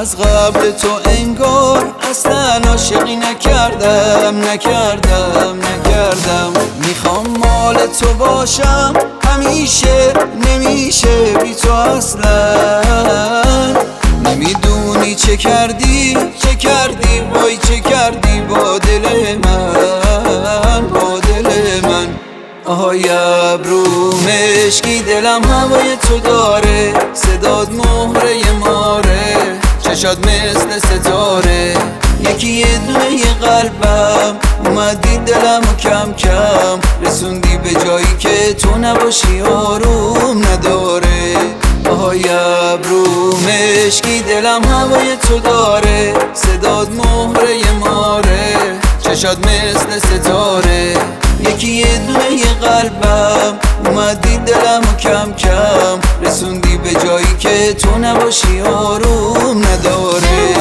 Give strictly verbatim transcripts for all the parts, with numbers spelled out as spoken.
از قبل تو انگار اصلا عاشقی نکردم نکردم نکردم میخوام مال تو باشم همیشه، نمیشه بی تو اصلا. نمیدونی چه کردی چه کردی وای چه کردی با دل من با دل من. آهای ابرو مشکی دلم هوای تو داره، صداد مهره ماره، چشات مثل ستاره، یکی یه دونه یه قلبم اومدی دلمو کم کم رسوندی به جایی که تو نباشی آروم نداره. آهای ابرو مشکی دلم هوای تو داره، صداد مهره ماره، چشات مثل ستاره، یکی یه دونه یه قلبم اومدی دلمو کم کم رسوندی به جایی که تو نباشی آروم نداره.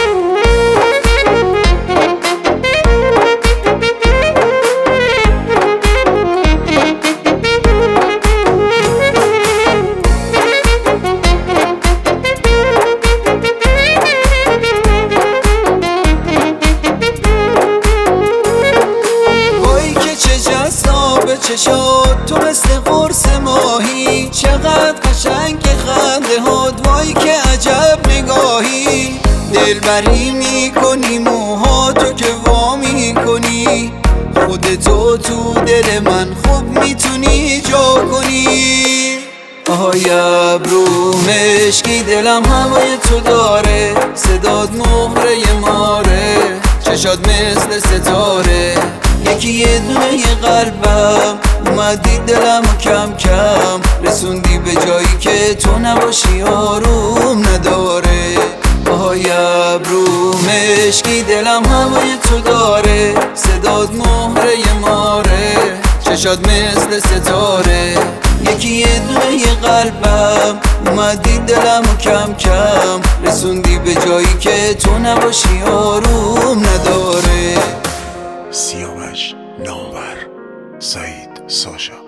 چشات تو مثل قرص ماهی، چقدر قشنگ خنده هات، وای که عجب نگاهی، دلبری میکنی موهاتو که وا میکنی، خودتو تو دل من خوب میتونی جا کنی. آهای ابرو مشکی دلم هوای تو داره، صداد مهره ماره، چشات مثل ستاره، یکی یه دونه یه قلبم اومدی دلمو کم کم رسوندی به جایی که تو نباشی آروم نداره. آهای ابرو مشکی دلم هوای تو داره، صداد مهره ماره، چشات مثل ستاره، یکی یه دونه یه قلبم اومدی دلمو کم کم رسوندی به جایی که تو نباشی آروم نداره. سیاوش نامور، سعید ساشا.